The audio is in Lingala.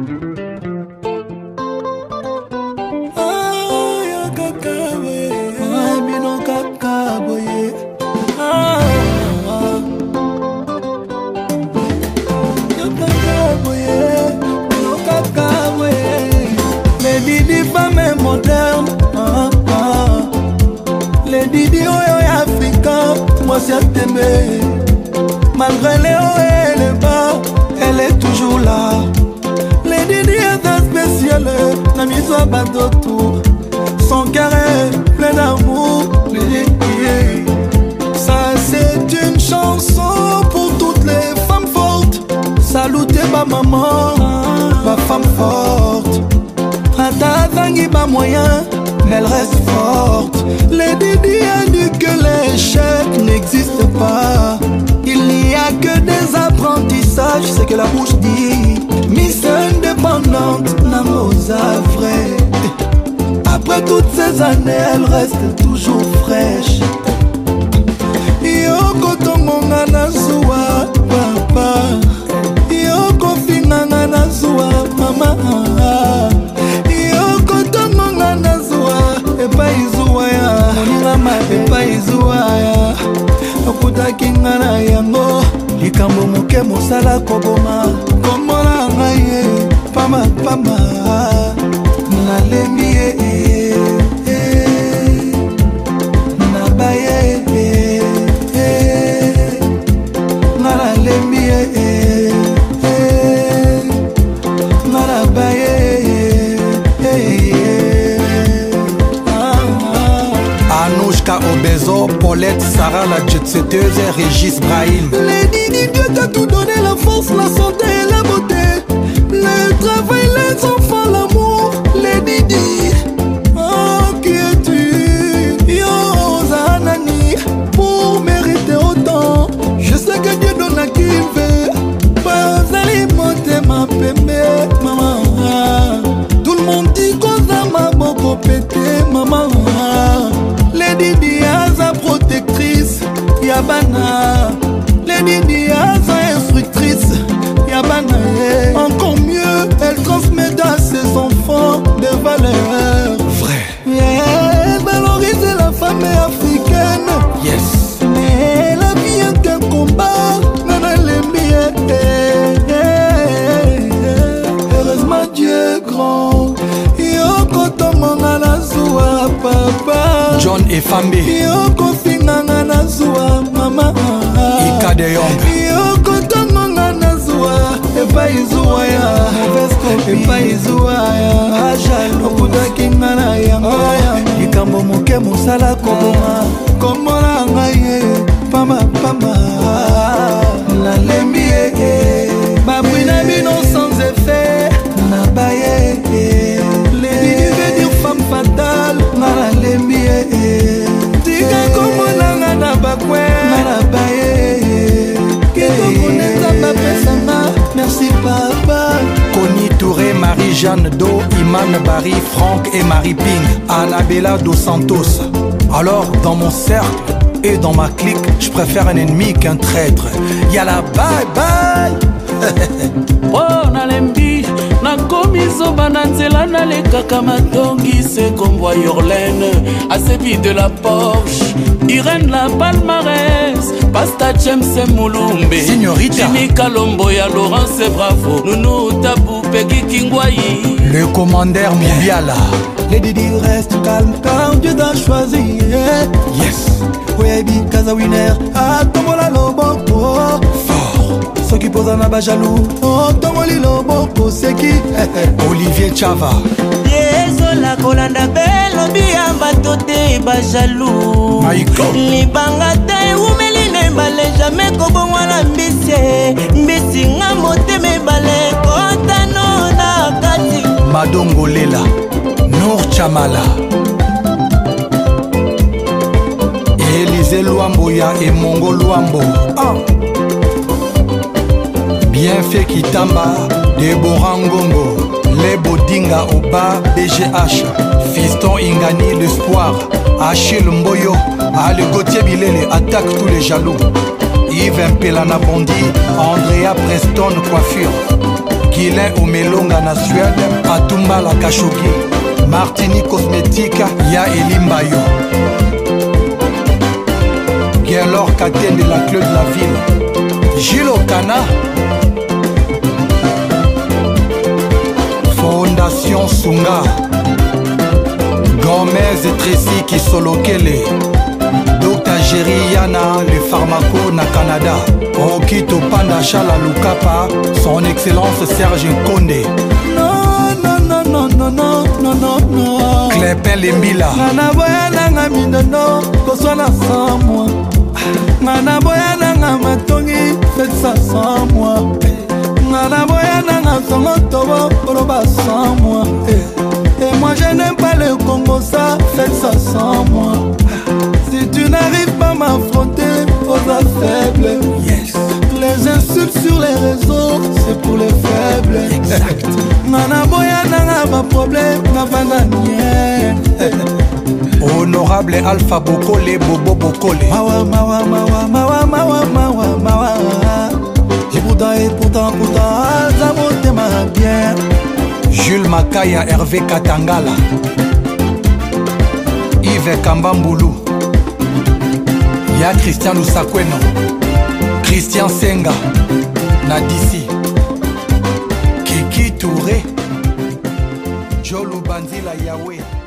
Malgré les hauts et les bas, elle est toujours là. Lady Di est un spécial, la mise à bateau tout. Son cœur est plein d'amour. Lady Di, ça c'est une chanson pour toutes les femmes fortes. Salutez ma maman, ma femme forte. Ata tangi ma moyen, elle reste forte. Lady Di a dit que l'échec n'existe pas. Il n'y a que des apprentissages, c'est que la bouche dit. Miss indépendante, Namosa vrai. Après toutes ces années, elle reste toujours fraîche. Yoko tongonga na zuwa, papa. Yoko finanga na zuwa, mama. Yoko tongonga na zuwa, epa izuwa ya. Moninga ma epa izuwa ya. Okutaki nga na yango likambo moke mosala koboma komona ngai pama pama nalembi nabaye nalembi nabaye. Anouchka Obezo, Paulette, Sarah la jet-setteuse et Régis Brahim. Lady Di, Dieu t'a tout donné, la force, la santé et la beauté. Le travail, les enfants, l'amour. Lady Di, oh qui es-tu? Yo Zanani, pour mériter autant. Je sais que Dieu donne à qui il veut. Pas allez monter ma pembe, maman. Tout le monde dit qu'on a ma beaucoup pété, maman. Lady Di sa protectrice, Yabana. Lady Di sa instructrice, Yabana. Encore mieux, elle transmet à ses enfants des valeurs. Vrai. Elle valorise la femme africaine. Yes. Mais la vie est un combat. Nana Lembi. Heureusement Dieu est grand. Yoko tomanga na zuwa papa. John et Fambi. Yoko finganga na zuwa mama. Ika de Yong. Yoko tomanga na zuwa epa izuwa ya. Epa izuwa ya. Ajalo kutaki nga na yango. Likambo moke mosala koboma. Komona ngai pama pama. Nalembi babwina bino sans effet. Nabaye Lady Di veut dire femme fatale. Nana lembi tika komona nga na bakwe. Nabaye kito koneta bapesanga. Merci papa. Connie Touré, Marie-Jeanne Do, Iman Barry, Franck et Marie Ping, Annabella Dos Santos. Alors dans mon cercle et dans ma clique, je préfère un ennemi qu'un traître. Yala bye bye. Oh nalembi nakomizoba na nzela nalekaka matongi se kombo Yorlene asebi de la Porsche Irène la Palmarès Pasta James Moulumbe Signorita Jimmy Kalombo ya Laurence Bravo Nounou Tabou Peggy Kingwayi le commandeur Moubiala. Lady Di reste calme car Dieu t'a choisi. Yes. Webi Kaza Winner Atomola Loboko fort. Ceux qui posent un jaloux Otomoli Loboko c'est qui? Olivier Chava. Yezola kolanda belo biamba tote ba jaloux. Libanga te umeli ne bale jamais kobongwa na mbisi. Mbisi nga moteme bale kota no na kati. Madongo Lela Nour Chamala Élisée Luambo ya et Mongo Luambo. Bienfait Kitamba Deborah Ngongo Les Bodinga Oba BGH Fiston Ingani l'espoir Achille Mboyo Ale Gauthier Bilele attaque tous les jaloux Yves Mpelana Bondi Andrea Preston Coiffure Guilain Omelonga na Suède, Atumba la Kashogi, Martini Cosmétique, Ya Elimbayo, Guélor Katende de la Clé de la Ville, Gilles Okana, Fondation Sunga, Gomez et Tracy qui Solokele, Dr Geriana, le pharmaco na Canada, Okito Panda Chala Lukapa, son excellence Serge Nkonde. Non. Clepin Lembila. Nana boya nanga minono, koswana sans moi. Nana boya nanga matongi, faites ça sans moi. Nana boya nanga songo tobo, koloba sans moi. Et moi je n'aime pas le Congo, ça, faites ça sans moi. Si tu n'arrives pas à m'affronter, aux faible. Yes. Les insultes sur les réseaux, c'est pour les faibles. Exact. Nana boya nanga ma problème, na bananier. Honorable Alpha Bokole, Bobo Bokole. Mawa. Et pourtant, ça monte ma bien. Jules Makaya, Hervé Katangala, Yves Kambamboulou, Ya Christian Lusakweno, Christian Senga, Nadisi, Kiki Touré, Joe Lubanzila Yahweh.